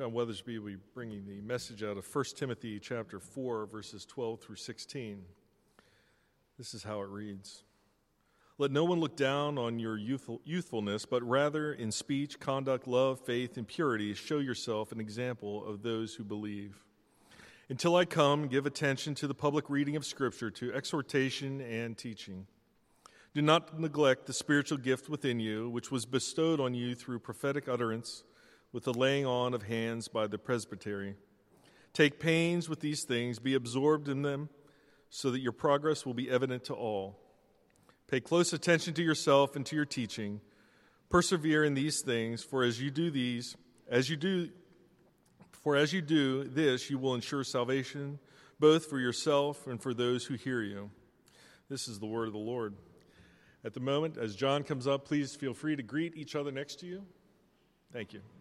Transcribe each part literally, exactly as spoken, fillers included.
John Weathersby will be bringing the message out of First Timothy chapter four, verses twelve through sixteen. This is how it reads. Let no one look down on your youthful, youthfulness, but rather in speech, conduct, love, faith, and purity, show yourself an example of those who believe. Until I come, give attention to the public reading of Scripture, to exhortation and teaching. Do not neglect the spiritual gift within you, which was bestowed on you through prophetic utterance, with the laying on of hands by the presbytery. Take pains with these things, be absorbed in them, so that your progress will be evident to all. Pay close attention to yourself and to your teaching. Persevere in these things, for as you do these, as you do, for as you do this, you will ensure salvation, both for yourself and for those who hear you. This is the word of the Lord. At the moment, as John comes up, please feel free to greet each other next to you. Thank you.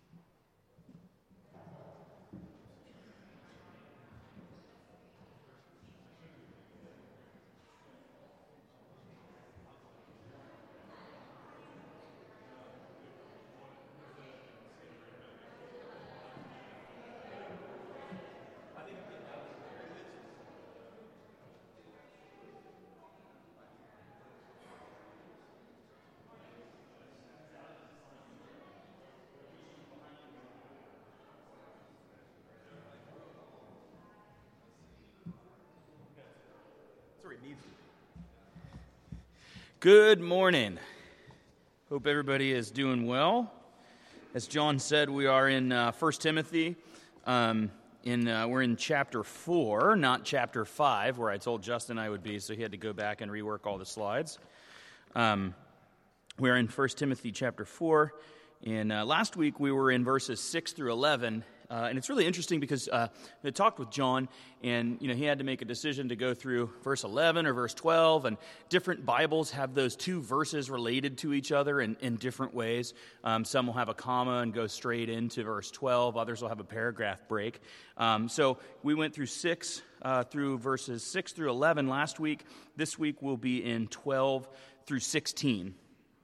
Good morning. Hope everybody is doing well. As John said, we are in uh, First Timothy. Um, in uh, we're in chapter four, not chapter five, where I told Justin I would be, so he had to go back and rework all the slides. Um, we're in First Timothy chapter four, and uh, last week we were in verses six through eleven. Uh, and it's really interesting because uh, I talked with John, and you know he had to make a decision to go through verse eleven or verse twelve, and different Bibles have those two verses related to each other in, in different ways. Um, some will have a comma and go straight into verse twelve. Others will have a paragraph break. Um, so we went through six uh, through verses six through eleven last week. This week we'll be in twelve through sixteen.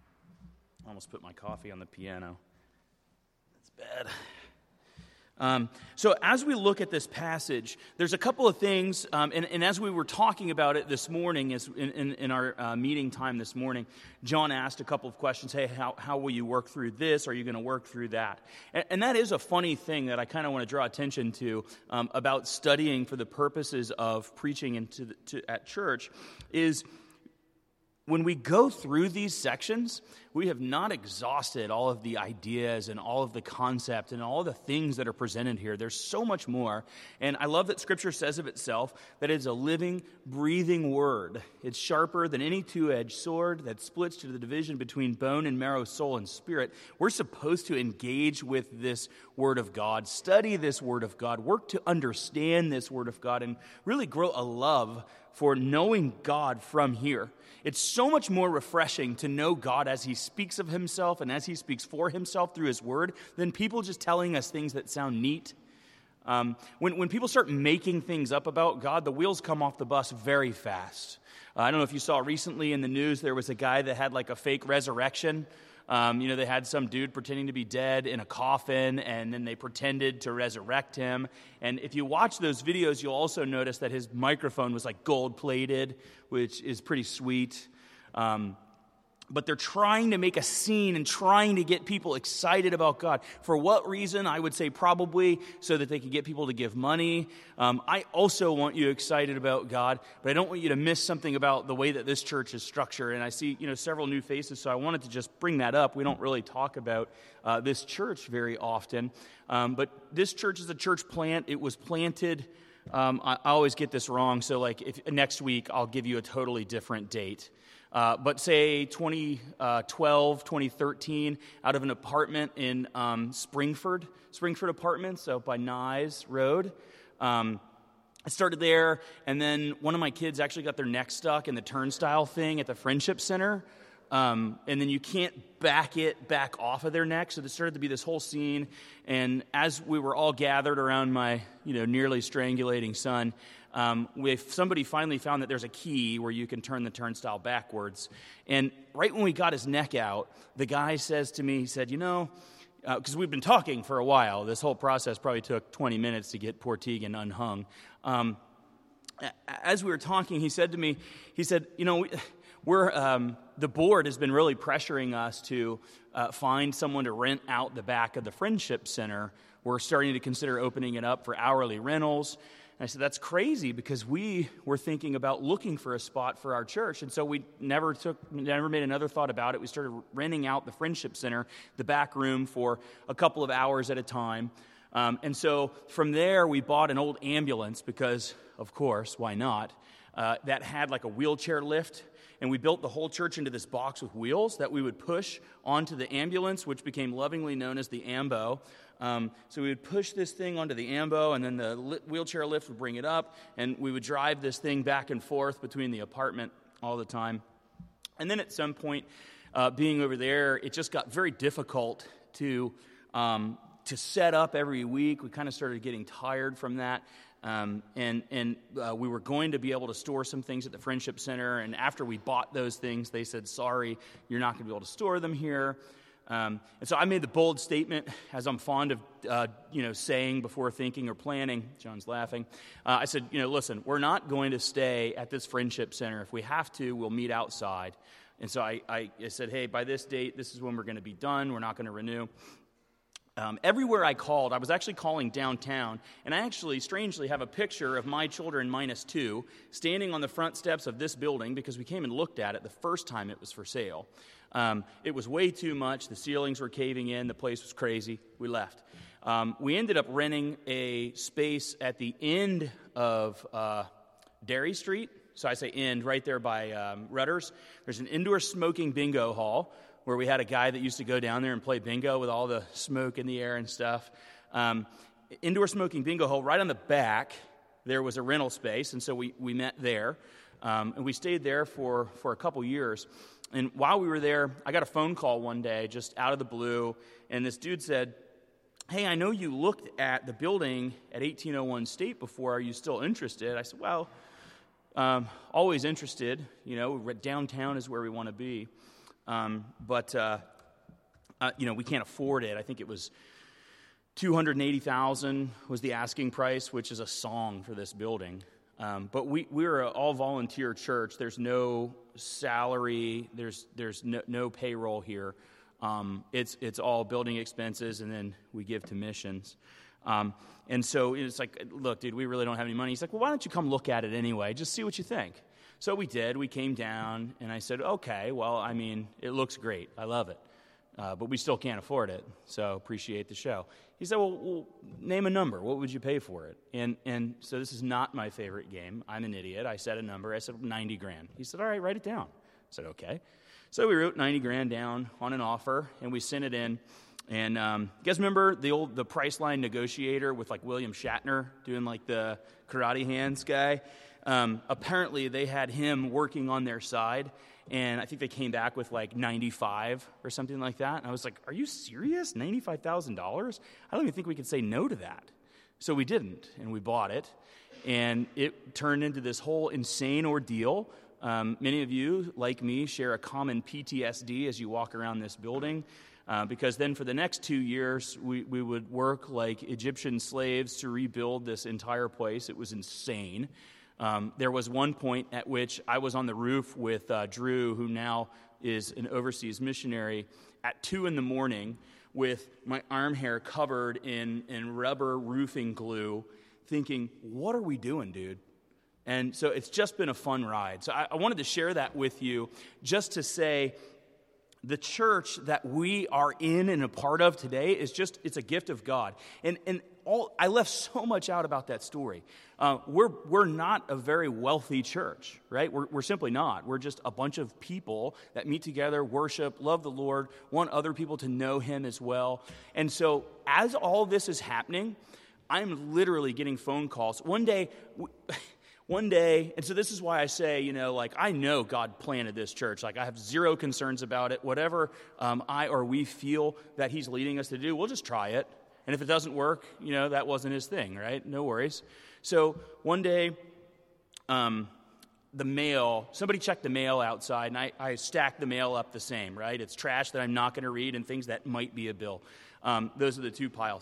I almost put my coffee on the piano. That's bad. Um, so as we look at this passage, there's a couple of things, um, and, and as we were talking about it this morning, as in, in, in our uh, meeting time this morning, John asked a couple of questions. Hey, how, how will you work through this? Are you going to work through that? And, and that is a funny thing that I kind of want to draw attention to um, about studying for the purposes of preaching into the, to, at church is when we go through these sections, we have not exhausted all of the ideas and all of the concept and all of the things that are presented here. There's so much more. And I love that Scripture says of itself that it's a living, breathing word. It's sharper than any two-edged sword that splits to the division between bone and marrow, soul and spirit. We're supposed to engage with this Word of God, study this Word of God, work to understand this Word of God, and really grow a love for knowing God from here. It's so much more refreshing to know God as He speaks of Himself and as He speaks for Himself through His Word than people just telling us things that sound neat. Um, when, when people start making things up about God, the wheels come off the bus very fast. Uh, I don't know if you saw recently in the news, there was a guy that had like a fake resurrection. Um, you know, they had some dude pretending to be dead in a coffin, and then they pretended to resurrect him. And if you watch those videos, you'll also notice that his microphone was like gold-plated, which is pretty sweet. Um, but they're trying to make a scene and trying to get people excited about God. For what reason? I would say probably so that they can get people to give money. Um, I also want you excited about God, but I don't want you to miss something about the way that this church is structured. And I see, you know, several new faces, so I wanted to just bring that up. We don't really talk about uh, this church very often, um, but this church is a church plant. It was planted. Um, I, I always get this wrong, so like if next week I'll give you a totally different date. Uh, but say twenty twelve, twenty thirteen, out of an apartment in um, Springford, Springford Apartments, so by Nyes Road. Um, I started there, and then one of my kids actually got their neck stuck in the turnstile thing at the Friendship Center. Um, and then you can't back it back off of their neck. So there started to be this whole scene. And as we were all gathered around my, you know, nearly strangulating son, um, we, somebody finally found that there's a key where you can turn the turnstile backwards. And right when we got his neck out, the guy says to me, he said, you know, because uh, we've been talking for a while. This whole process probably took twenty minutes to get poor Tegan unhung. Um, as we were talking, he said to me, he said, you know, we, we're um, the board has been really pressuring us to uh, find someone to rent out the back of the Friendship Center. We're starting to consider opening it up for hourly rentals. And I said, that's crazy, because we were thinking about looking for a spot for our church. And so we never took, never made another thought about it. We started renting out the Friendship Center, the back room, for a couple of hours at a time. Um, and so from there, we bought an old ambulance because, of course, why not? Uh, that had like a wheelchair lift. And we built the whole church into this box with wheels that we would push onto the ambulance, which became lovingly known as the Ambo. Um, so we would push this thing onto the Ambo, and then the li- wheelchair lift would bring it up, and we would drive this thing back and forth between the apartment all the time. And then at some point, uh, being over there, it just got very difficult to um, to set up every week. We kind of started getting tired from that. Um, and and uh, we were going to be able to store some things at the Friendship Center, and after we bought those things, they said, sorry, you're not going to be able to store them here. Um, and so I made the bold statement, as I'm fond of, uh, you know, saying before thinking or planning. John's laughing. Uh, I said, you know, listen, we're not going to stay at this Friendship Center. If we have to, we'll meet outside. And so I, I, I said, hey, by this date, this is when we're going to be done. We're not going to renew. Um, everywhere I called, I was actually calling downtown, and I actually, strangely, have a picture of my children minus two standing on the front steps of this building, because we came and looked at it the first time it was for sale. Um, it was way too much. The ceilings were caving in. The place was crazy. We left. Um, we ended up renting a space at the end of uh, Derry Street. So I say end, right there by um, Rutter's. There's an indoor smoking bingo hall where we had a guy that used to go down there and play bingo with all the smoke in the air and stuff. Um, indoor smoking bingo hall. Right on the back, there was a rental space, and so we, we met there. Um, and we stayed there for, for a couple years. And while we were there, I got a phone call one day, just out of the blue, and this dude said, hey, I know you looked at the building at eighteen oh one State before. Are you still interested? I said, well, um, always interested. You know, downtown is where we want to be. Um, but, uh, uh, you know, we can't afford it. I think it was two hundred eighty thousand dollars was the asking price, which is a song for this building. Um, but we, we're an all-volunteer church. There's no salary. There's there's no, no payroll here. Um, it's it's all building expenses, and then we give to missions. Um, and so it's like, look, dude, we really don't have any money. He's like, well, why don't you come look at it anyway? Just see what you think. So we did. We came down, and I said, okay, well, I mean, it looks great. I love it. Uh, but we still can't afford it, so appreciate the show. He said, well, well, name a number. What would you pay for it? And and so this is not my favorite game. I'm an idiot. I said a number. I said ninety grand. He said, all right, write it down. I said, okay. So we wrote ninety grand down on an offer, and we sent it in. And um, you guys remember the old the Priceline negotiator with like William Shatner doing like the karate hands guy? Um, apparently, they had him working on their side. And I think they came back with like ninety-five or something like that. And I was like, are you serious? ninety-five thousand dollars? I don't even think we could say no to that. So we didn't, and we bought it. And it turned into this whole insane ordeal. Um, many of you, like me, share a common P T S D as you walk around this building. Uh, because then for the next two years, we, we would work like Egyptian slaves to rebuild this entire place. It was insane. Um, there was one point at which I was on the roof with uh, Drew, who now is an overseas missionary, at two in the morning with my arm hair covered in, in rubber roofing glue, thinking, what are we doing, dude? And so it's just been a fun ride. So I, I wanted to share that with you just to say the church that we are in and a part of today is just, it's a gift of God. And and all I left so much out about that story. Uh, we're we're not a very wealthy church, right? We're we're simply not. We're just a bunch of people that meet together, worship, love the Lord, want other people to know Him as well. And so as all this is happening, I'm literally getting phone calls. One day... We, One day, and so this is why I say, you know, like, I know God planted this church. Like, I have zero concerns about it. Whatever um, I or we feel that He's leading us to do, we'll just try it. And if it doesn't work, you know, that wasn't His thing, right? No worries. So one day, um, the mail, somebody checked the mail outside, and I, I stacked the mail up the same, right? It's trash that I'm not going to read and things that might be a bill. Um, those are the two piles.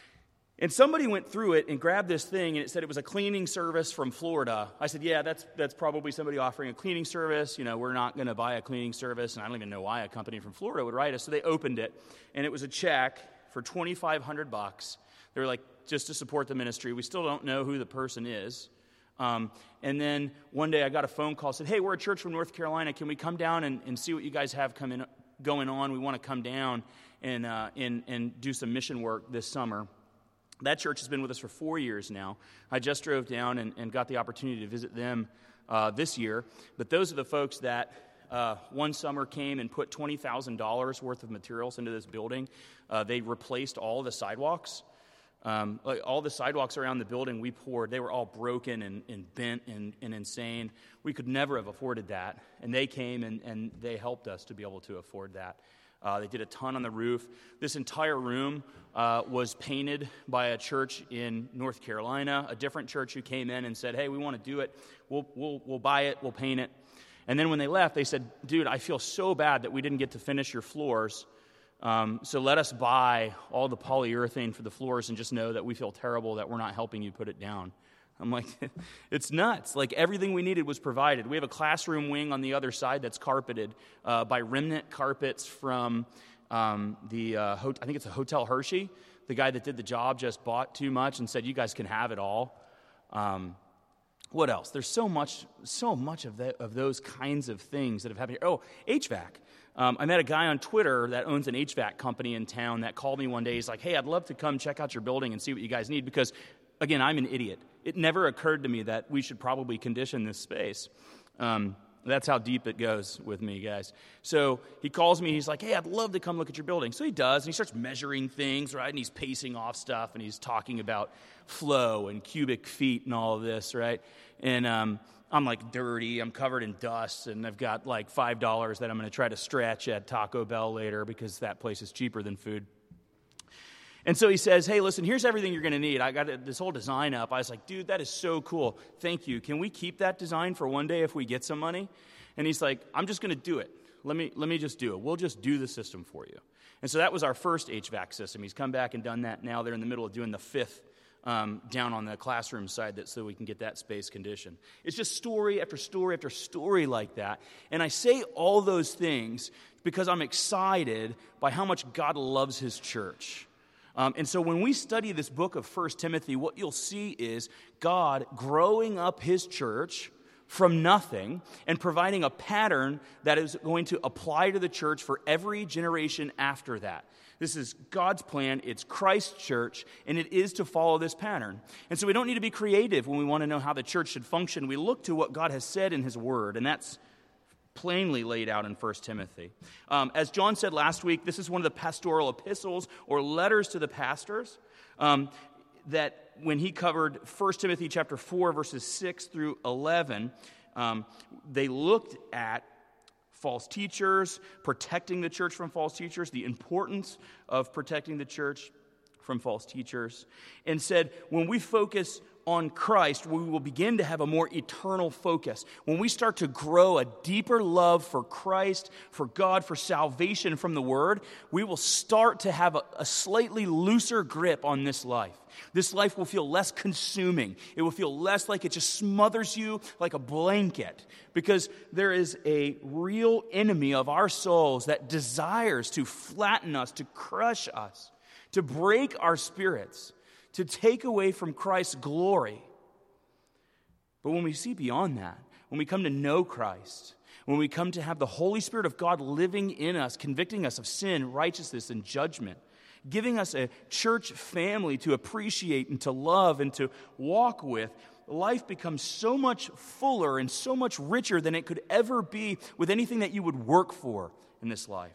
And somebody went through it and grabbed this thing, and it said it was a cleaning service from Florida. I said, yeah, that's that's probably somebody offering a cleaning service. You know, we're not going to buy a cleaning service, and I don't even know why a company from Florida would write us. So they opened it, and it was a check for twenty-five hundred bucks. They were like, just to support the ministry. We still don't know who the person is. Um, and then one day I got a phone call, said, hey, we're a church from North Carolina. Can we come down and, and see what you guys have coming going on? We want to come down and, uh, and, and do some mission work this summer. That church has been with us for four years now. I just drove down and, and got the opportunity to visit them uh, this year. But those are the folks that uh, one summer came and put twenty thousand dollars worth of materials into this building. Uh, they replaced all the sidewalks. Um, like all the sidewalks around the building we poured, they were all broken and, and bent and, and insane. We could never have afforded that. And they came and, and they helped us to be able to afford that. Uh, they did a ton on the roof. This entire room uh, was painted by a church in North Carolina, a different church who came in and said, hey, we want to do it. We'll, we'll, we'll buy it. We'll paint it. And then when they left, they said, dude, I feel so bad that we didn't get to finish your floors. Um, so let us buy all the polyurethane for the floors and just know that we feel terrible that we're not helping you put it down. I'm like, it's nuts. Like, everything we needed was provided. We have a classroom wing on the other side that's carpeted uh, by remnant carpets from um, the, uh, ho- I think it's a Hotel Hershey. The guy that did the job just bought too much and said, you guys can have it all. Um, what else? There's so much, so much of, that, of those kinds of things that have happened here. Oh, H V A C. Um, I met a guy on Twitter that owns an H V A C company in town that called me one day. He's like, hey, I'd love to come check out your building and see what you guys need because, again, I'm an idiot. It never occurred to me that we should probably condition this space. Um, that's how deep it goes with me, guys. So he calls me. He's like, hey, I'd love to come look at your building. So he does, and he starts measuring things, right? And he's pacing off stuff, and he's talking about flow and cubic feet and all of this, right? And um, I'm like dirty. I'm covered in dust, and I've got like five dollars that I'm going to try to stretch at Taco Bell later because that place is cheaper than food. And so he says, hey, listen, here's everything you're going to need. I got this whole design up. I was like, dude, that is so cool. Thank you. Can we keep that design for one day if we get some money? And he's like, I'm just going to do it. Let me let me just do it. We'll just do the system for you. And so that was our first H V A C system. He's come back and done that. Now they're in the middle of doing the fifth um, down on the classroom side that so we can get that space conditioned. It's just story after story after story like that. And I say all those things because I'm excited by how much God loves his church. Um, and so when we study this book of First Timothy, what you'll see is God growing up his church from nothing and providing a pattern that is going to apply to the church for every generation after that. This is God's plan. It's Christ's church, and it is to follow this pattern. And so we don't need to be creative when we want to know how the church should function. We look to what God has said in his word, and that's plainly laid out in First Timothy. Um, as John said last week, this is one of the pastoral epistles or letters to the pastors um, that when he covered First Timothy chapter four, verses six through eleven, um, they looked at false teachers, protecting the church from false teachers, the importance of protecting the church from false teachers, and said when we focus on Christ, we will begin to have a more eternal focus. When we start to grow a deeper love for Christ, for God, for salvation from the Word, we will start to have a, a slightly looser grip on this life. This life will feel less consuming. It will feel less like it just smothers you like a blanket, because there is a real enemy of our souls that desires to flatten us, to crush us, to break our spirits, to take away from Christ's glory. But when we see beyond that, when we come to know Christ, when we come to have the Holy Spirit of God living in us, convicting us of sin, righteousness, and judgment, giving us a church family to appreciate and to love and to walk with, life becomes so much fuller and so much richer than it could ever be with anything that you would work for in this life.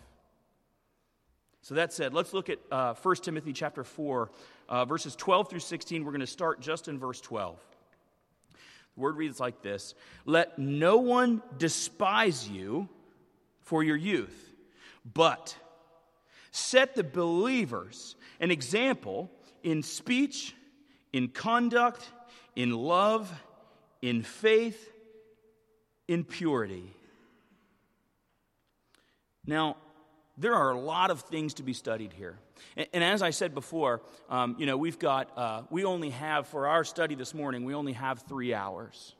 So that said, let's look at uh, First Timothy chapter four, uh, verses twelve through sixteen. We're going to start just in verse twelve. The word reads like this: "Let no one despise you for your youth, but set the believers an example in speech, in conduct, in love, in faith, in purity. Now, there are a lot of things to be studied here. And, and as I said before, um, you know, we've got, uh, we only have, for our study this morning, we only have three hours.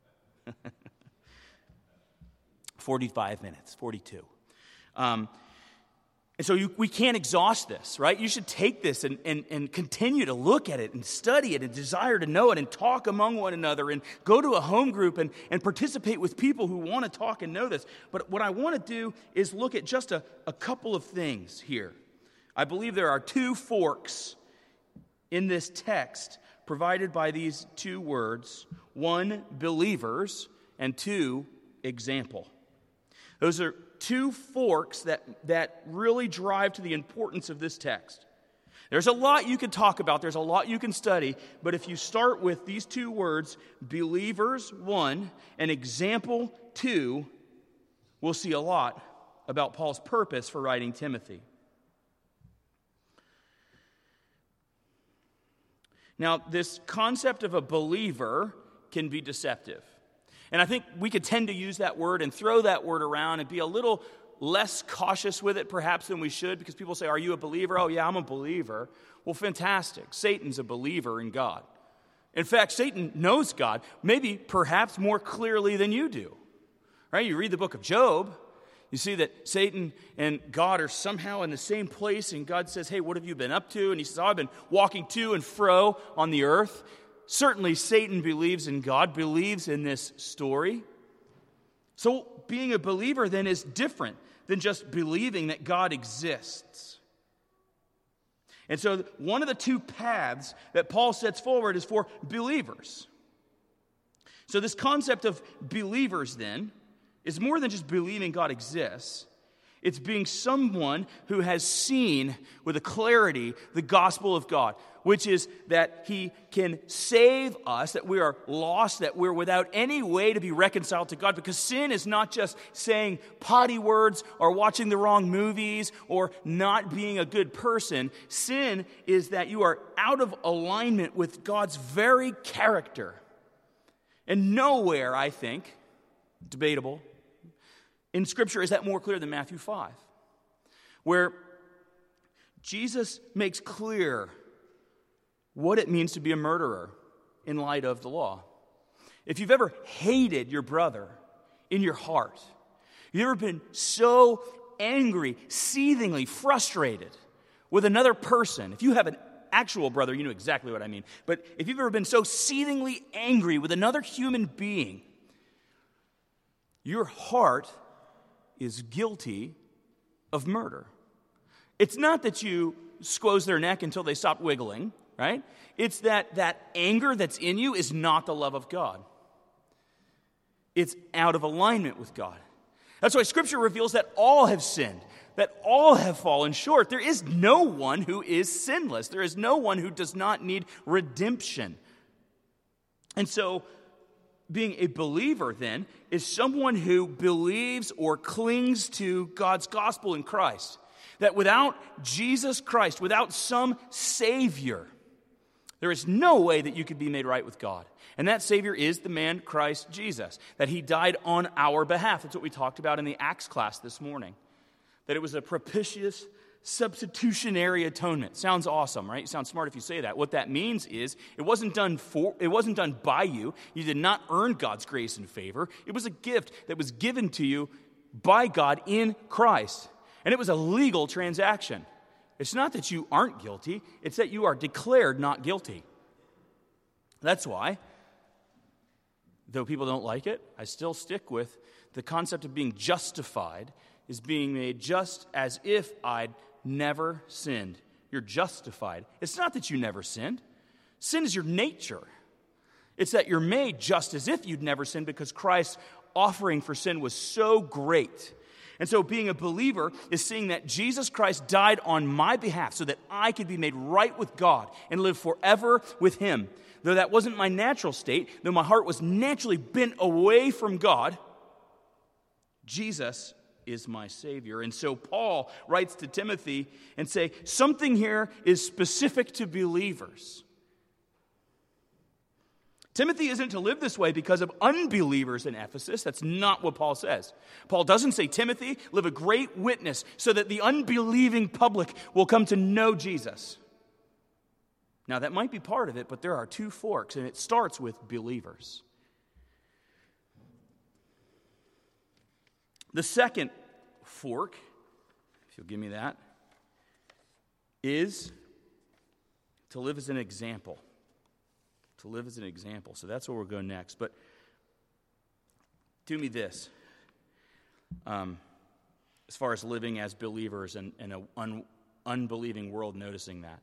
forty-five minutes, forty-two. Um, and so you, we can't exhaust this, right? You should take this and, and, and continue to look at it and study it and desire to know it and talk among one another and go to a home group and, and participate with people who want to talk and know this. But what I want to do is look at just a, a couple of things here. I believe there are two forks in this text provided by these two words. One, believers, and two, example. Those are two forks that, that really drive to the importance of this text. There's a lot you could talk about. There's a lot you can study. But if you start with these two words, believers, one, and example, two, we'll see a lot about Paul's purpose for writing Timothy. Now, this concept of a believer can be deceptive. And I think we could tend to use that word and throw that word around and be a little less cautious with it perhaps than we should, because people say, are you a believer? Oh, yeah, I'm a believer. Well, fantastic. Satan's a believer in God. In fact, Satan knows God, maybe perhaps more clearly than you do. Right? You read the book of Job, you see that Satan and God are somehow in the same place, and God says, hey, what have you been up to? And he says, oh, I've been walking to and fro on the earth. Certainly, Satan believes in God, believes in this story. So being a believer then is different than just believing that God exists. And so one of the two paths that Paul sets forward is for believers. So this concept of believers then is more than just believing God exists. It's being someone who has seen with a clarity the gospel of God, which is that he can save us, that we are lost, that we're without any way to be reconciled to God, because sin is not just saying potty words or watching the wrong movies or not being a good person. Sin is that you are out of alignment with God's very character. And nowhere, I think, debatable, in Scripture is that more clear than Matthew five, where Jesus makes clear what it means to be a murderer in light of the law. If you've ever hated your brother in your heart, you've ever been so angry, seethingly frustrated with another person, if you have an actual brother, you know exactly what I mean, but if you've ever been so seethingly angry with another human being, your heart is guilty of murder. It's not that you squoze their neck until they stop wiggling, right? It's that that anger that's in you is not the love of God. It's out of alignment with God. That's why Scripture reveals that all have sinned, that all have fallen short. There is no one who is sinless. There is no one who does not need redemption. And so, being a believer, then, is someone who believes or clings to God's gospel in Christ. That without Jesus Christ, without some Savior, there is no way that you could be made right with God. And that Savior is the man Christ Jesus, that he died on our behalf. That's what we talked about in the Acts class this morning. That it was a propitious, substitutionary atonement. Sounds awesome, right? You sound smart if you say that. What that means is it wasn't done for it wasn't done by you. You did not earn God's grace and favor. It was a gift that was given to you by God in Christ. And it was a legal transaction. It's not that you aren't guilty, it's that you are declared not guilty. That's why, though people don't like it, I still stick with the concept of being justified is being made just as if I'd never sinned. You're justified. It's not that you never sinned. Sin is your nature. It's that you're made just as if you'd never sinned because Christ's offering for sin was so great. And so being a believer is seeing that Jesus Christ died on my behalf so that I could be made right with God and live forever with him. Though that wasn't my natural state, though my heart was naturally bent away from God, Jesus is my Savior. And so Paul writes to Timothy and say, something here is specific to believers. Timothy isn't to live this way because of unbelievers in Ephesus. That's not what Paul says. Paul doesn't say, Timothy, live a great witness so that the unbelieving public will come to know Jesus. Now, that might be part of it, but there are two forks, and it starts with believers. The second fork, if you'll give me that, is to live as an example. To live as an example. So that's where we'll go next. But do me this. Um, as far as living as believers and in an un, unbelieving world noticing that.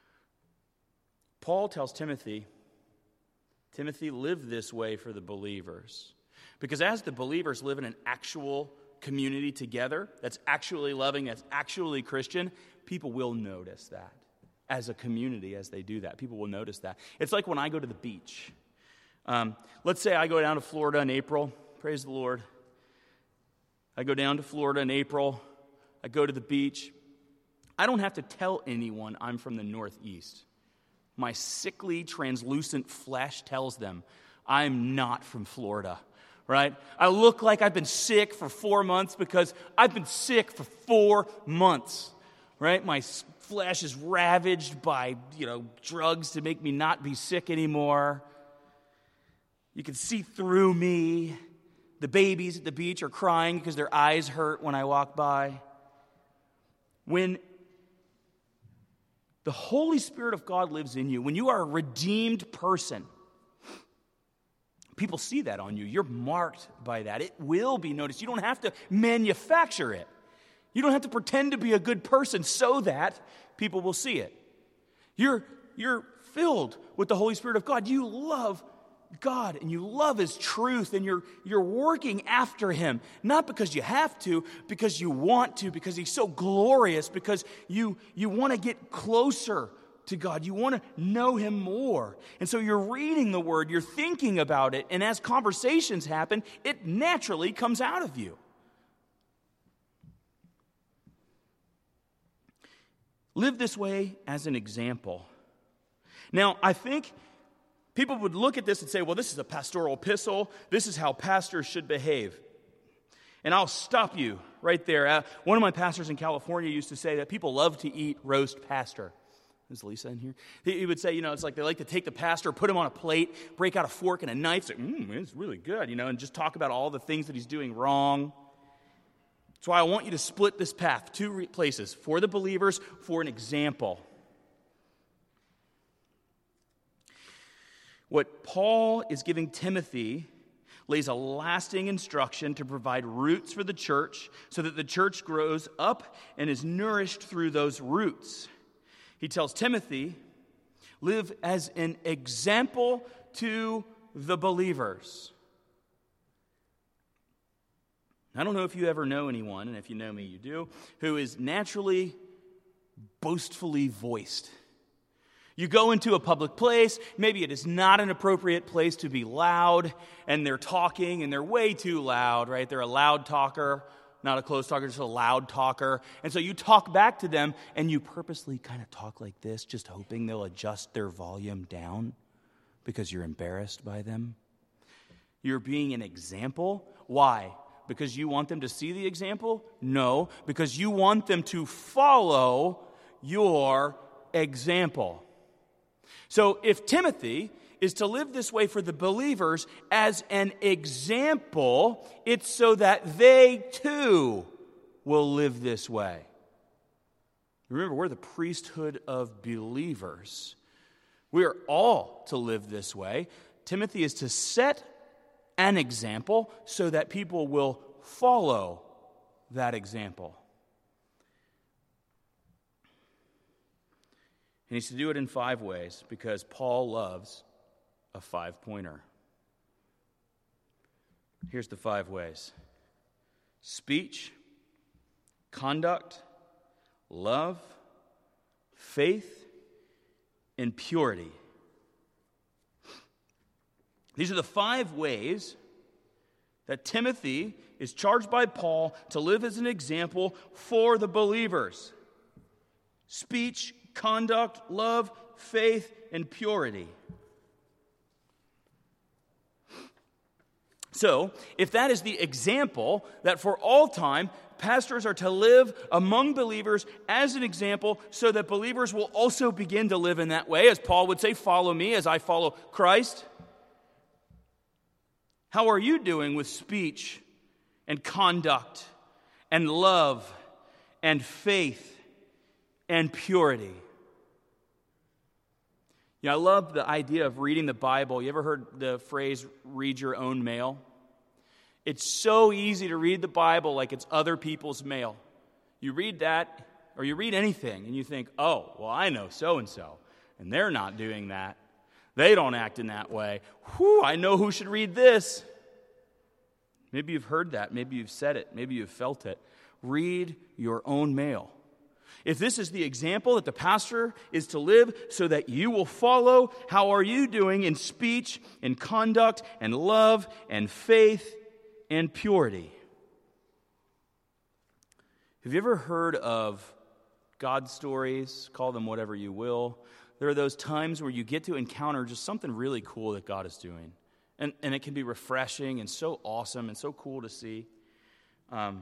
Paul tells Timothy, Timothy, live this way for the believers. Because as the believers live in an actual community together, that's actually loving, that's actually Christian, people will notice that. As a community, as they do that, people will notice that. It's like when I go to the beach. Um, let's say I go down to Florida in April. Praise the Lord. I go down to Florida in April. I go to the beach. I don't have to tell anyone I'm from the Northeast. My sickly, translucent flesh tells them I'm not from Florida, right? I look like I've been sick for four months because I've been sick for four months, right? My flesh is ravaged by, you know, drugs to make me not be sick anymore. You can see through me. The babies at the beach are crying because their eyes hurt when I walk by. When the Holy Spirit of God lives in you, when you are a redeemed person, people see that on you. You're marked by that. It will be noticed. You don't have to manufacture it. You don't have to pretend to be a good person so that people will see it. You're, you're filled with the Holy Spirit of God. You love God and you love His truth and you're, you're working after Him. Not because you have to, because you want to, because He's so glorious, because you, you want to get closer to God. You want to know Him more. And so you're reading the Word, you're thinking about it, and as conversations happen, it naturally comes out of you. Live this way as an example. Now, I think people would look at this and say, well, this is a pastoral epistle. This is how pastors should behave. And I'll stop you right there. Uh, one of my pastors in California used to say that people love to eat roast pastor. Is Lisa in here? He, he would say, you know, it's like they like to take the pastor, put him on a plate, break out a fork and a knife, say, mmm, it's really good, you know, and just talk about all the things that he's doing wrong. That's why I want you to split this path, two places, for the believers, for an example. What Paul is giving Timothy lays a lasting instruction to provide roots for the church so that the church grows up and is nourished through those roots. He tells Timothy, live as an example to the believers. I don't know if you ever know anyone, and if you know me, you do, who is naturally boastfully voiced. You go into a public place, maybe it is not an appropriate place to be loud, and they're talking, and they're way too loud, right? They're a loud talker, not a close talker, just a loud talker. And so you talk back to them, and you purposely kind of talk like this, just hoping they'll adjust their volume down because you're embarrassed by them. You're being an example. Why? Because you want them to see the example? No, because you want them to follow your example. So if Timothy is to live this way for the believers as an example, it's so that they too will live this way. Remember, we're the priesthood of believers. We are all to live this way. Timothy is to set an example so that people will follow that example. He needs to do it in five ways because Paul loves a five-pointer. Here's the five ways: speech, conduct, love, faith, and purity. These are the five ways that Timothy is charged by Paul to live as an example for the believers. Speech, conduct, love, faith, and purity. So, if that is the example that for all time, pastors are to live among believers as an example so that believers will also begin to live in that way, as Paul would say, follow me as I follow Christ. How are you doing with speech and conduct and love and faith and purity? You know, I love the idea of reading the Bible. You ever heard the phrase, read your own mail? It's so easy to read the Bible like it's other people's mail. You read that, or you read anything, and you think, oh, well, I know so-and-so, and they're not doing that. They don't act in that way. Whew, I know who should read this. Maybe you've heard that. Maybe you've said it. Maybe you've felt it. Read your own mail. If this is the example that the pastor is to live so that you will follow, how are you doing in speech, in conduct, and love, and faith, and purity? Have you ever heard of God stories? Call them whatever you will. There are those times where you get to encounter just something really cool that God is doing. And, and it can be refreshing and so awesome and so cool to see. Um,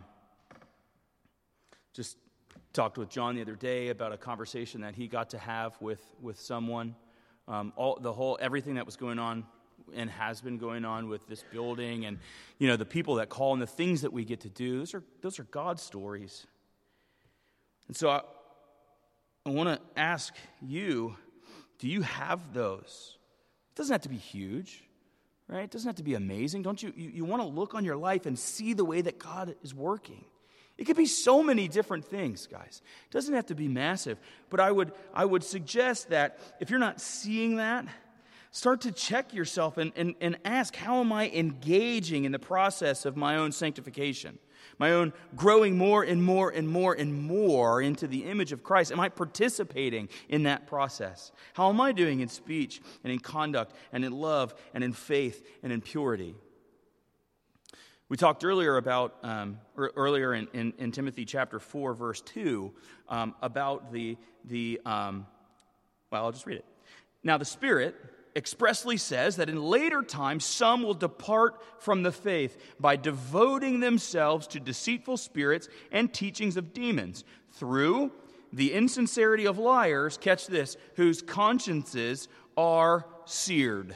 just talked with John the other day about a conversation that he got to have with, with someone. Um, all the whole everything that was going on and has been going on with this building, and you know the people that call and the things that we get to do. Those are those are God stories. And so I, I want to ask you: do you have those? It doesn't have to be huge, right? It doesn't have to be amazing. Don't you? You, you want to look on your life and see the way that God is working. It could be so many different things, guys. It doesn't have to be massive. But I would I would suggest that if you're not seeing that, start to check yourself and, and, and ask, how am I engaging in the process of my own sanctification? My own growing more and more and more and more into the image of Christ? Am I participating in that process? How am I doing in speech and in conduct and in love and in faith and in purity? We talked earlier about, um, er, earlier in, in, in Timothy chapter four, verse two, um, about the, the um, well, I'll just read it. Now the Spirit expressly says that in later times some will depart from the faith by devoting themselves to deceitful spirits and teachings of demons, through the insincerity of liars, catch this, whose consciences are seared.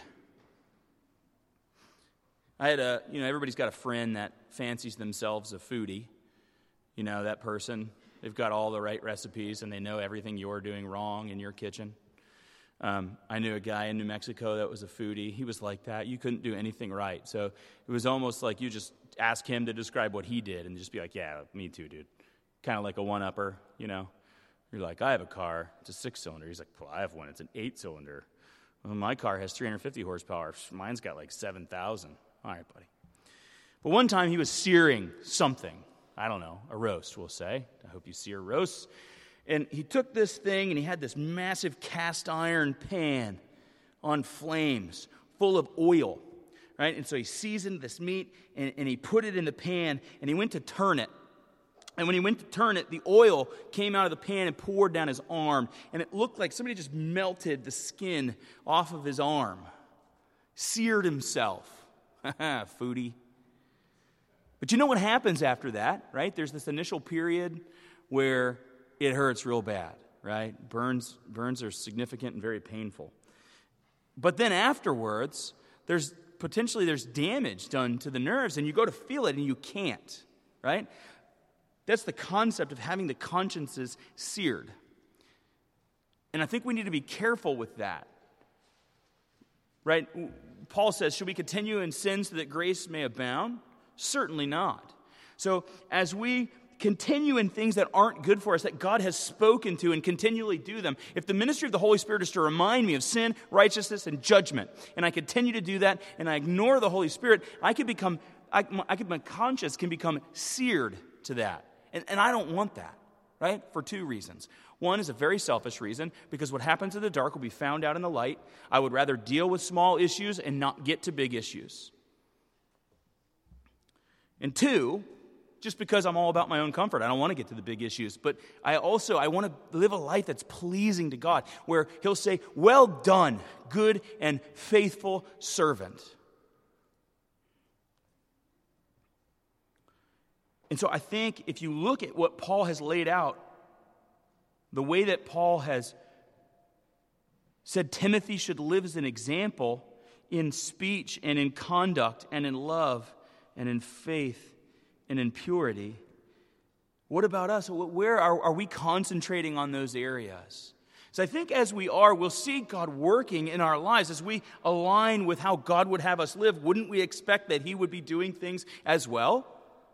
I had a, you know, everybody's got a friend that fancies themselves a foodie. You know, that person, they've got all the right recipes and they know everything you're doing wrong in your kitchen. Um, I knew a guy in New Mexico that was a foodie. He was like that. You couldn't do anything right. So it was almost like you just ask him to describe what he did and just be like, yeah, me too, dude. Kind of like a one-upper, you know. You're like, I have a car. It's a six-cylinder. He's like, well, I have one. It's an eight-cylinder. Well, my car has three hundred fifty horsepower. Mine's got like seven thousand. All right, buddy. But one time he was searing something. I don't know, a roast, we'll say. I hope you sear roasts. And he took this thing and he had this massive cast iron pan on flames full of oil, right? And so he seasoned this meat and, and he put it in the pan and he went to turn it. And when he went to turn it, the oil came out of the pan and poured down his arm. And it looked like somebody just melted the skin off of his arm. Seared himself. Foodie. But you know what happens after that, right? There's this initial period where it hurts real bad, right? Burns, burns are significant and very painful. But then afterwards, there's potentially there's damage done to the nerves, and you go to feel it and you can't, right? That's the concept of having the consciences seared. And I think we need to be careful with that, right? Paul says, should we continue in sin so that grace may abound? Certainly not. So as we continue in things that aren't good for us, that God has spoken to, and continually do them, if the ministry of the Holy Spirit is to remind me of sin, righteousness, and judgment, and I continue to do that, and I ignore the Holy Spirit, I could become, I, I could, my conscience can become seared to that. And, and I don't want that, right? For two reasons. One is a very selfish reason, because what happens in the dark will be found out in the light. I would rather deal with small issues and not get to big issues. And two, just because I'm all about my own comfort, I don't want to get to the big issues. But I also, I want to live a life that's pleasing to God, where He'll say, well done, good and faithful servant. And so I think if you look at what Paul has laid out, the way that Paul has said Timothy should live as an example in speech and in conduct and in love and in faith and in purity, what about us? Where are, are we concentrating on those areas? So I think as we are, we'll see God working in our lives. As we align with how God would have us live, wouldn't we expect that He would be doing things as well?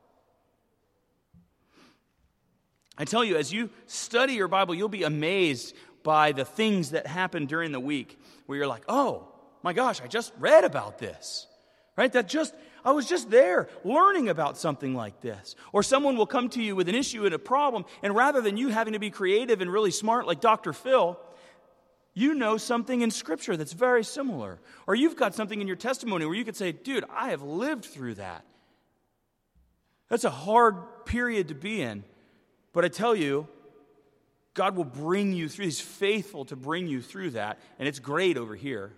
I tell you, as you study your Bible, you'll be amazed by the things that happen during the week where you're like, oh, my gosh, I just read about this, right? That just, I was just there learning about something like this. Or someone will come to you with an issue and a problem, and rather than you having to be creative and really smart like Doctor Phil, you know something in Scripture that's very similar. Or you've got something in your testimony where you could say, dude, I have lived through that. That's a hard period to be in. But I tell you, God will bring you through. He's faithful to bring you through that. And it's great over here.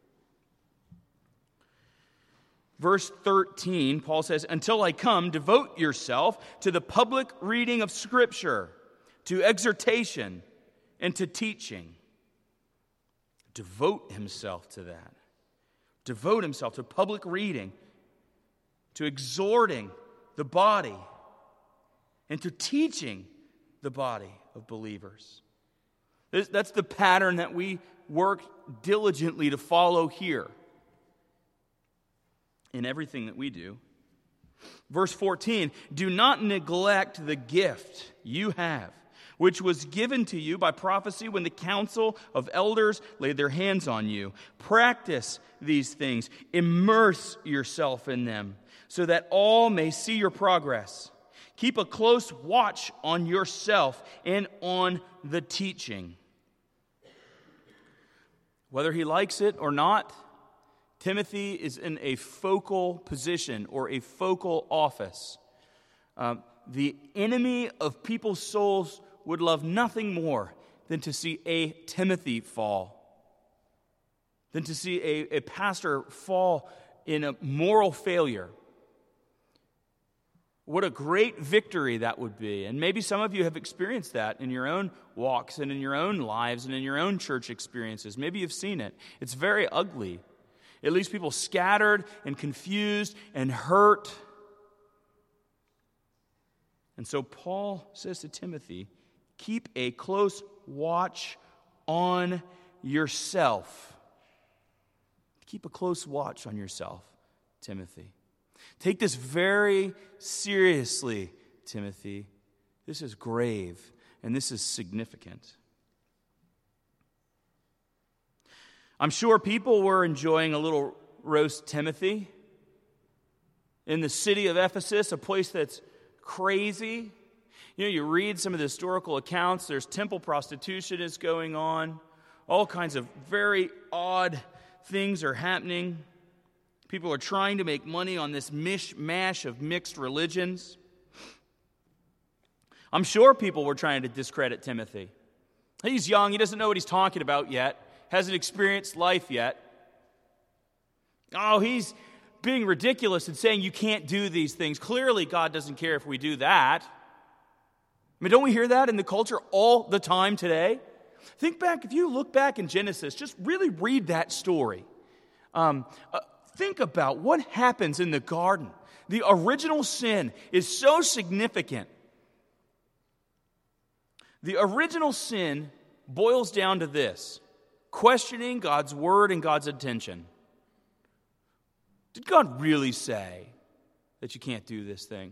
Verse thirteen, Paul says, until I come, devote yourself to the public reading of Scripture, to exhortation, and to teaching. Devote himself to that. Devote himself to public reading, to exhorting the body, and to teaching the body of believers. That's the pattern that we work diligently to follow here in everything that we do. Verse fourteen, do not neglect the gift you have, which was given to you by prophecy when the council of elders laid their hands on you. Practice these things. Immerse yourself in them so that all may see your progress. Keep a close watch on yourself and on the teaching. Whether he likes it or not, Timothy is in a focal position or a focal office. Um, the enemy of people's souls would love nothing more than to see a Timothy fall, than to see a, a pastor fall in a moral failure. What a great victory that would be. And maybe some of you have experienced that in your own walks and in your own lives and in your own church experiences. Maybe you've seen it. It's very ugly. It leaves people scattered and confused and hurt. And so Paul says to Timothy, keep a close watch on yourself. Keep a close watch on yourself, Timothy. Take this very seriously, Timothy. This is grave, and this is significant. I'm sure people were enjoying a little roast Timothy in the city of Ephesus, a place that's crazy. You know, you read some of the historical accounts, there's temple prostitution is going on. All kinds of very odd things are happening. People are trying to make money on this mishmash of mixed religions. I'm sure people were trying to discredit Timothy. He's young, he doesn't know what he's talking about yet, hasn't experienced life yet. Oh, he's being ridiculous and saying you can't do these things. Clearly, God doesn't care if we do that. I mean, don't we hear that in the culture all the time today? Think back, if you look back in Genesis, just really read that story. Um, uh, think about what happens in the garden. The original sin is so significant. The original sin boils down to this: questioning God's word and God's intention. Did God really say that you can't do this thing?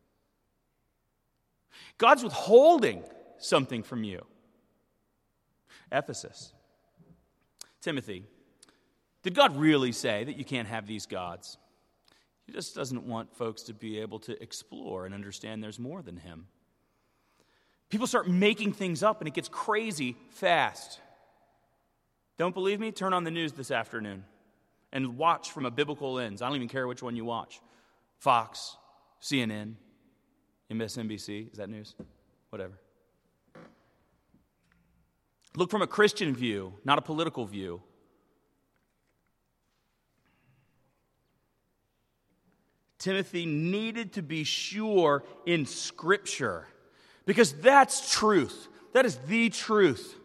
God's withholding something from you. Ephesus. Timothy. Did God really say that you can't have these gods? He just doesn't want folks to be able to explore and understand there's more than him. People start making things up and it gets crazy fast. Don't believe me? Turn on the news this afternoon and watch from a biblical lens. I don't even care which one you watch. Fox, C N N, M S N B C. Is that news? Whatever. Look from a Christian view, not a political view. Timothy needed to be sure in Scripture, because that's truth. That is the truth.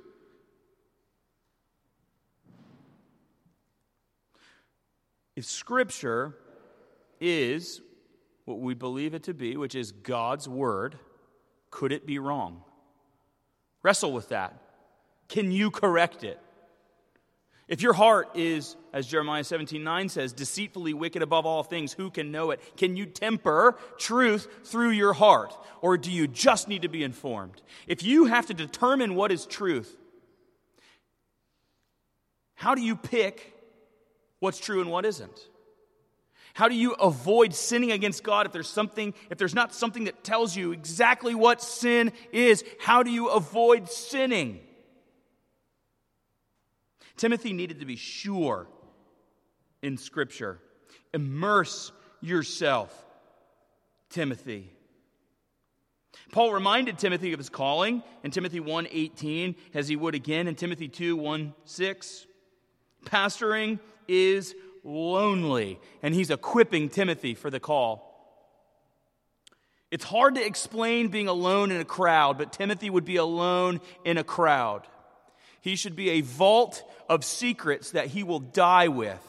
If Scripture is what we believe it to be, which is God's Word, could it be wrong? Wrestle with that. Can you correct it? If your heart is, as Jeremiah seventeen nine says, deceitfully wicked above all things, who can know it? Can you temper truth through your heart? Or do you just need to be informed? If you have to determine what is truth, how do you pick what's true and what isn't? How do you avoid sinning against God if there's something, if there's not something that tells you exactly what sin is? How do you avoid sinning? Timothy needed to be sure in Scripture. Immerse yourself, Timothy. Paul reminded Timothy of his calling in Timothy one eighteen, as he would again in Timothy two one six. Pastoring is lonely, and he's equipping Timothy for the call. It's hard to explain being alone in a crowd, but Timothy would be alone in a crowd. He should be a vault of secrets that he will die with.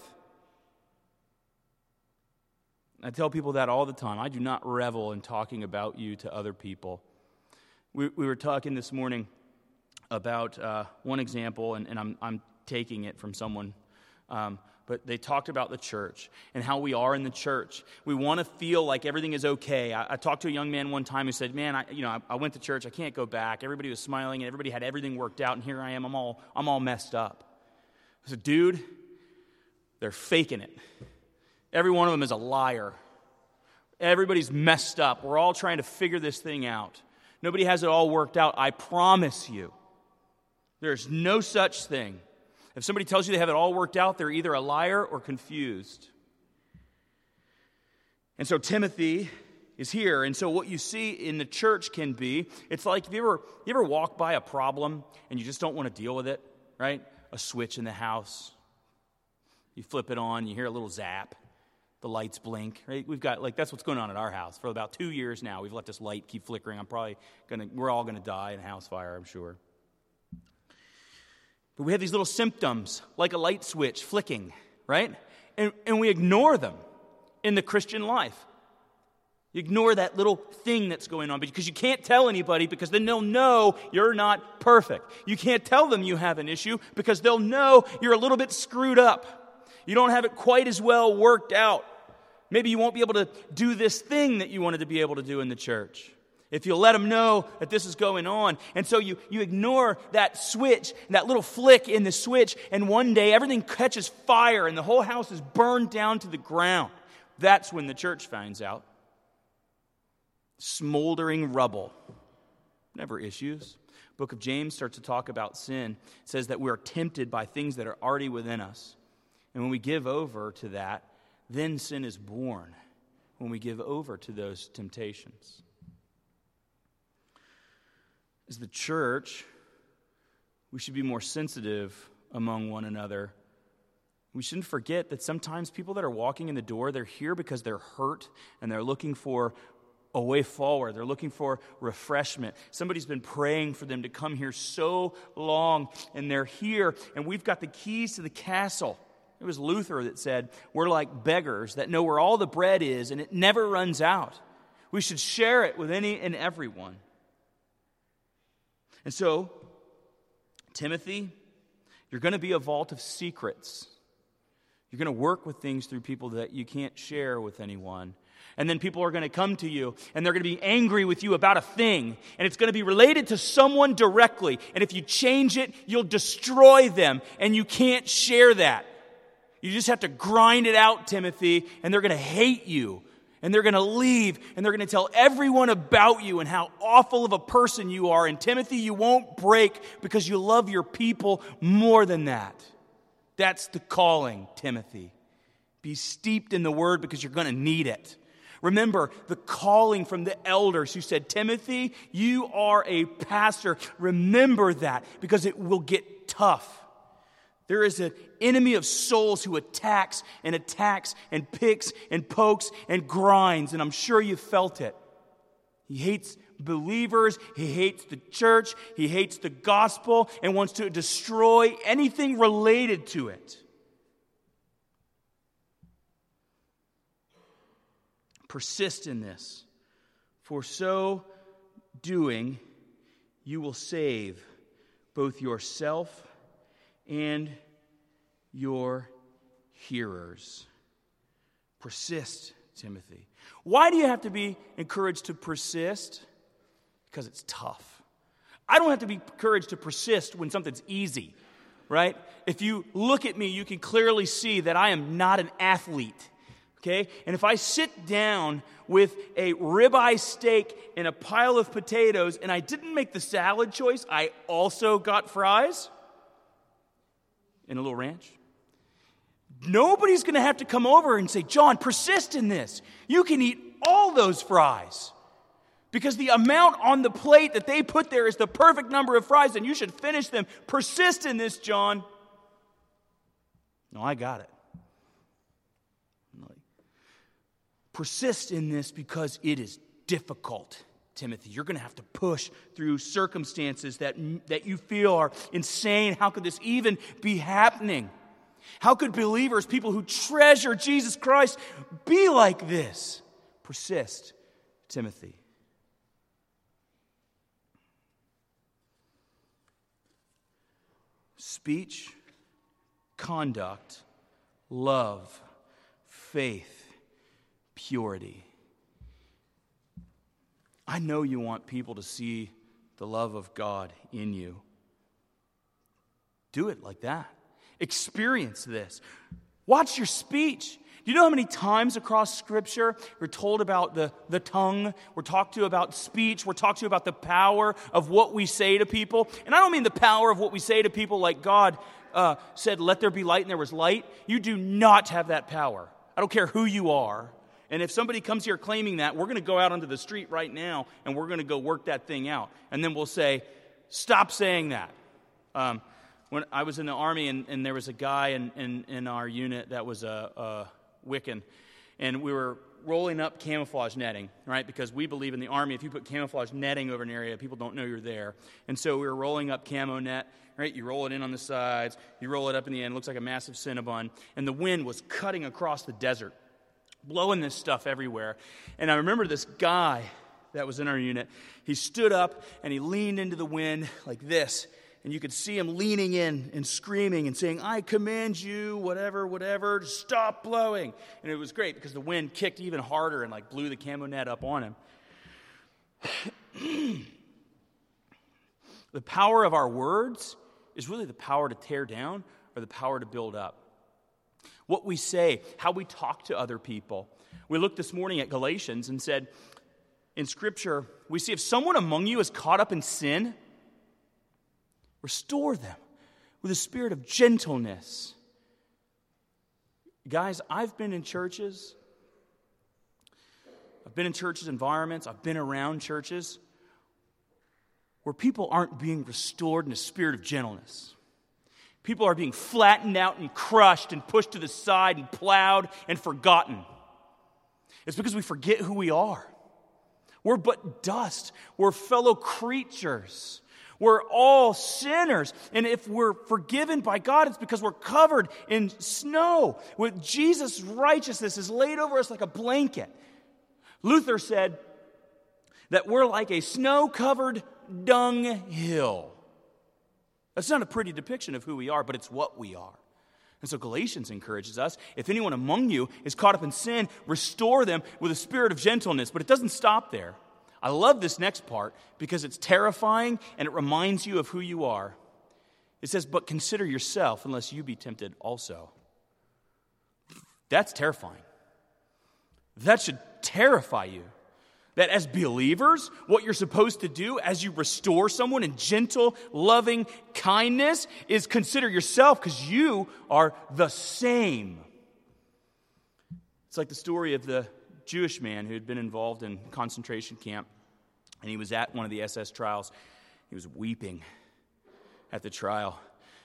I tell people that all the time. I do not revel in talking about you to other people. We, we were talking this morning about uh, one example, and, and I'm, I'm taking it from someone, um, but they talked about the church and how we are in the church. We want to feel like everything is okay. I, I talked to a young man one time who said, man, I, you know, I, I went to church. I can't go back. Everybody was smiling and everybody had everything worked out, and here I am. I'm all, I'm all messed up. I said, dude, they're faking it. Every one of them is a liar. Everybody's messed up. We're all trying to figure this thing out. Nobody has it all worked out. I promise you. There's no such thing. If somebody tells you they have it all worked out, they're either a liar or confused. And so Timothy is here. And so what you see in the church can be, it's like, if you ever, you ever walk by a problem and you just don't want to deal with it, right? A switch in the house. You flip it on, you hear a little zap. The lights blink, right? We've got, like, that's what's going on at our house. For about two years now, we've let this light keep flickering. I'm probably going to, we're all going to die in a house fire, I'm sure. But we have these little symptoms, like a light switch flicking, right? And, and we ignore them in the Christian life. You ignore that little thing that's going on because you can't tell anybody, because then they'll know you're not perfect. You can't tell them you have an issue because they'll know you're a little bit screwed up. You don't have it quite as well worked out. Maybe you won't be able to do this thing that you wanted to be able to do in the church if you'll let them know that this is going on. And so you, you ignore that switch, that little flick in the switch, and one day everything catches fire and the whole house is burned down to the ground. That's when the church finds out. Smoldering rubble. Never issues. Book of James starts to talk about sin. It says that we are tempted by things that are already within us. And when we give over to that, then sin is born, when we give over to those temptations. As the church, we should be more sensitive among one another. We shouldn't forget that sometimes people that are walking in the door, they're here because they're hurt and they're looking for a way forward. They're looking for refreshment. Somebody's been praying for them to come here so long, and they're here, and we've got the keys to the castle. It was Luther that said, we're like beggars that know where all the bread is, and it never runs out. We should share it with any and everyone. And so, Timothy, you're going to be a vault of secrets. You're going to work with things through people that you can't share with anyone. And then people are going to come to you, and they're going to be angry with you about a thing, and it's going to be related to someone directly. And if you change it, you'll destroy them, and you can't share that. You just have to grind it out, Timothy, and they're going to hate you, and they're going to leave, and they're going to tell everyone about you and how awful of a person you are. And Timothy, you won't break because you love your people more than that. That's the calling, Timothy. Be steeped in the word because you're going to need it. Remember the calling from the elders who said, Timothy, you are a pastor. Remember that because it will get tough. There is an enemy of souls who attacks and attacks and picks and pokes and grinds, and I'm sure you felt it. He hates believers, he hates the church, he hates the gospel, and wants to destroy anything related to it. Persist in this, for so doing, you will save both yourself and your hearers. Persist, Timothy. Why do you have to be encouraged to persist? Because it's tough. I don't have to be encouraged to persist when something's easy, right? If you look at me, you can clearly see that I am not an athlete, okay? And if I sit down with a ribeye steak and a pile of potatoes and I didn't make the salad choice, I also got fries and a little ranch, nobody's going to have to come over and say, John, persist in this. You can eat all those fries. Because the amount on the plate that they put there is the perfect number of fries, and you should finish them. Persist in this, John. No, I got it. Persist in this because it is difficult, Timothy. You're going to have to push through circumstances that, that you feel are insane. How could this even be happening? How could believers, people who treasure Jesus Christ, be like this? Persist, Timothy. Speech, conduct, love, faith, purity. I know you want people to see the love of God in you. Do it like that. Experience this. Watch your speech. Do you know how many times across Scripture we're told about the, the tongue? We're talked to about speech. We're talked to about the power of what we say to people. And I don't mean the power of what we say to people like God uh, said, let there be light, and there was light. You do not have that power. I don't care who you are. And if somebody comes here claiming that, we're going to go out onto the street right now, and we're going to go work that thing out. And then we'll say, stop saying that. Um, when I was in the Army, and, and there was a guy in, in, in our unit that was a... a Wiccan, and we were rolling up camouflage netting, right? Because we believe in the Army, if you put camouflage netting over an area, people don't know you're there. And so we were rolling up camo net, right? You roll it in on the sides, you roll it up in the end, it looks like a massive Cinnabon, and the wind was cutting across the desert, blowing this stuff everywhere. And I remember this guy that was in our unit, he stood up and he leaned into the wind like this. And you could see him leaning in and screaming and saying, I command you, whatever, whatever, stop blowing. And it was great because the wind kicked even harder and like blew the camo net up on him. The power of our words is really the power to tear down or the power to build up. What we say, how we talk to other people. We looked this morning at Galatians and said, in Scripture, we see if someone among you is caught up in sin, restore them with a spirit of gentleness. Guys, I've been in churches. I've been in churches environments. I've been around churches where people aren't being restored in a spirit of gentleness. People are being flattened out and crushed and pushed to the side and plowed and forgotten. It's because we forget who we are. We're but dust. We're fellow creatures. We're all sinners. And if we're forgiven by God, it's because we're covered in snow. With Jesus' righteousness is laid over us like a blanket. Luther said that we're like a snow-covered dung hill. That's not a pretty depiction of who we are, but it's what we are. And so Galatians encourages us, if anyone among you is caught up in sin, restore them with a spirit of gentleness. But it doesn't stop there. I love this next part because it's terrifying and it reminds you of who you are. It says, but consider yourself unless you be tempted also. That's terrifying. That should terrify you. That as believers, what you're supposed to do as you restore someone in gentle, loving kindness is consider yourself because you are the same. It's like the story of the Jewish man who had been involved in a concentration camp, and he was at one of the S S trials. He was weeping at the trial.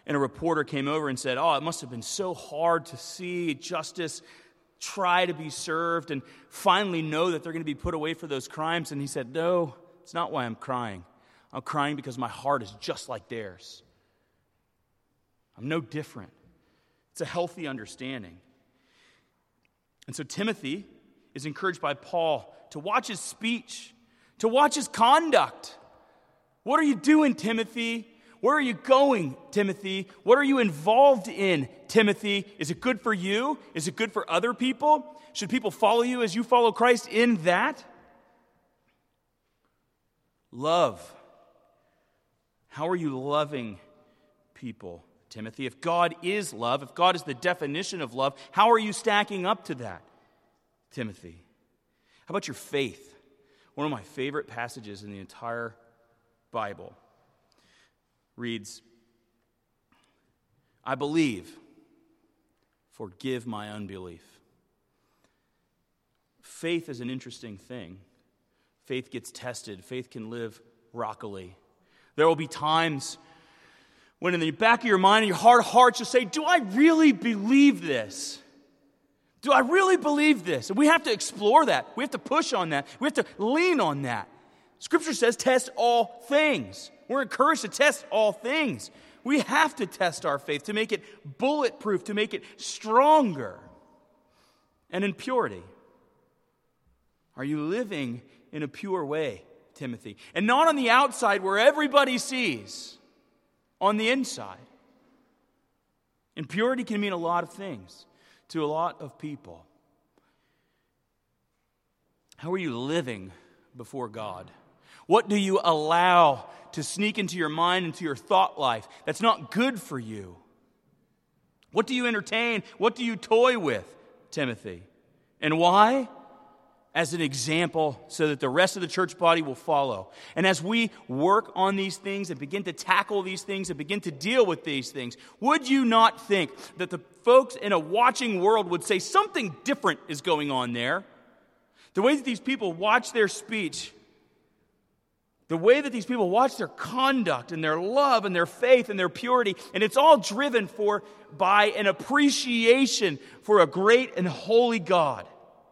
And a reporter came over and said, oh, it must have been so hard to see justice try to be served and finally know that they're going to be put away for those crimes. And he said, no, it's not why I'm crying. I'm crying because my heart is just like theirs. I'm no different. It's a healthy understanding. And so Timothy is encouraged by Paul to watch his speech, to watch his conduct. What are you doing, Timothy? Where are you going, Timothy? What are you involved in, Timothy? Is it good for you? Is it good for other people? Should people follow you as you follow Christ in that? Love. How are you loving people, Timothy? If God is love, if God is the definition of love, how are you stacking up to that, Timothy? How about your faith? One of my favorite passages in the entire Bible reads, I believe, forgive my unbelief. Faith is an interesting thing. Faith gets tested. Faith can live rockily. There will be times when in the back of your mind and your heart of hearts you'll say, do I really believe this? Do I really believe this? And we have to explore that. We have to push on that. We have to lean on that. Scripture says test all things. We're encouraged to test all things. We have to test our faith to make it bulletproof, to make it stronger and in purity. Are you living in a pure way, Timothy? And not on the outside where everybody sees, on the inside. And purity can mean a lot of things to a lot of people. How are you living before God? What do you allow to sneak into your mind, into your thought life that's not good for you? What do you entertain? What do you toy with, Timothy? And why? As an example so that the rest of the church body will follow. And as we work on these things and begin to tackle these things and begin to deal with these things, would you not think that the folks in a watching world would say something different is going on there? The way that these people watch their speech, the way that these people watch their conduct and their love and their faith and their purity, and it's all driven for by an appreciation for a great and holy God.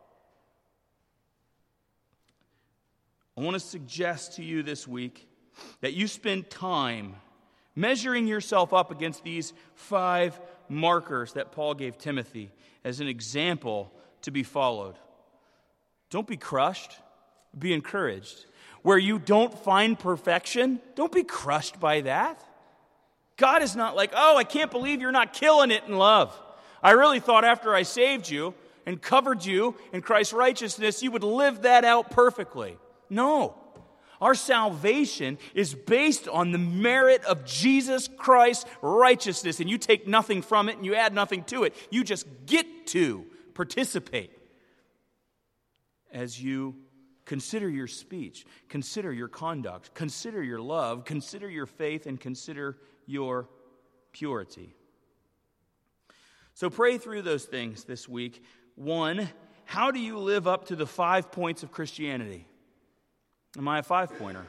I want to suggest to you this week that you spend time measuring yourself up against these five markers that Paul gave Timothy as an example to be followed. Don't be crushed, be encouraged. Where you don't find perfection, don't be crushed by that. God is not like, oh, I can't believe you're not killing it in love. I really thought after I saved you and covered you in Christ's righteousness, you would live that out perfectly. No. Our salvation is based on the merit of Jesus Christ's righteousness, and you take nothing from it and you add nothing to it. You just get to participate as you consider your speech, consider your conduct, consider your love, consider your faith, and consider your purity. So pray through those things this week. One, how do you live up to the five points of Christianity? Am I a five-pointer?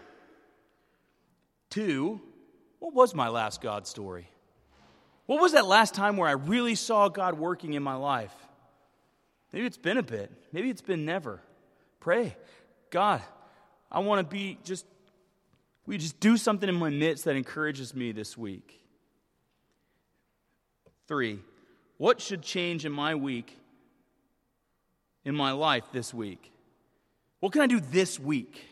Two, what was my last God story? What was that last time where I really saw God working in my life? Maybe it's been a bit. Maybe it's been never. Pray. God, I want to be just, we just do something in my midst that encourages me this week. Three, what should change in my week, in my life this week? What can I do this week?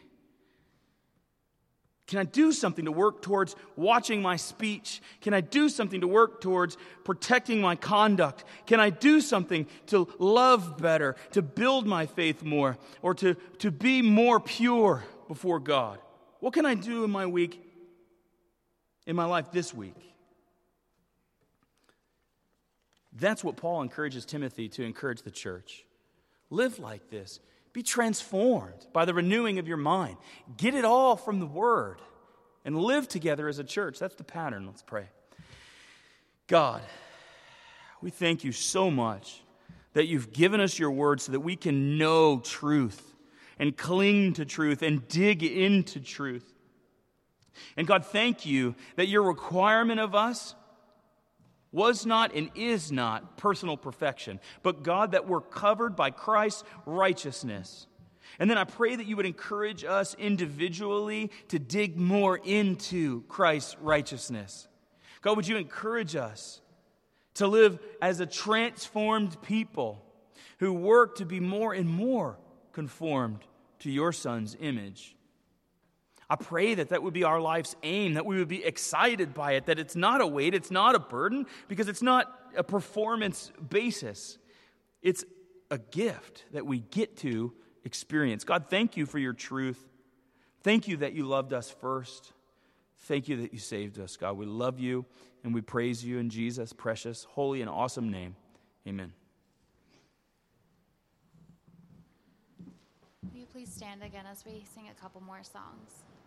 Can I do something to work towards watching my speech? Can I do something to work towards protecting my conduct? Can I do something to love better, to build my faith more, or to, to be more pure before God? What can I do in my week, in my life this week? That's what Paul encourages Timothy to encourage the church. Live like this. Be transformed by the renewing of your mind. Get it all from the Word and live together as a church. That's the pattern. Let's pray. God, we thank you so much that you've given us your Word so that we can know truth and cling to truth and dig into truth. And God, thank you that your requirement of us was not and is not personal perfection, but God, that we're covered by Christ's righteousness. And then I pray that you would encourage us individually to dig more into Christ's righteousness. God, would you encourage us to live as a transformed people who work to be more and more conformed to your Son's image. I pray that that would be our life's aim, that we would be excited by it, that it's not a weight, it's not a burden, because it's not a performance basis. It's a gift that we get to experience. God, thank you for your truth. Thank you that you loved us first. Thank you that you saved us, God. We love you and we praise you in Jesus' precious, holy, and awesome name. Amen. Will you please stand again as we sing a couple more songs?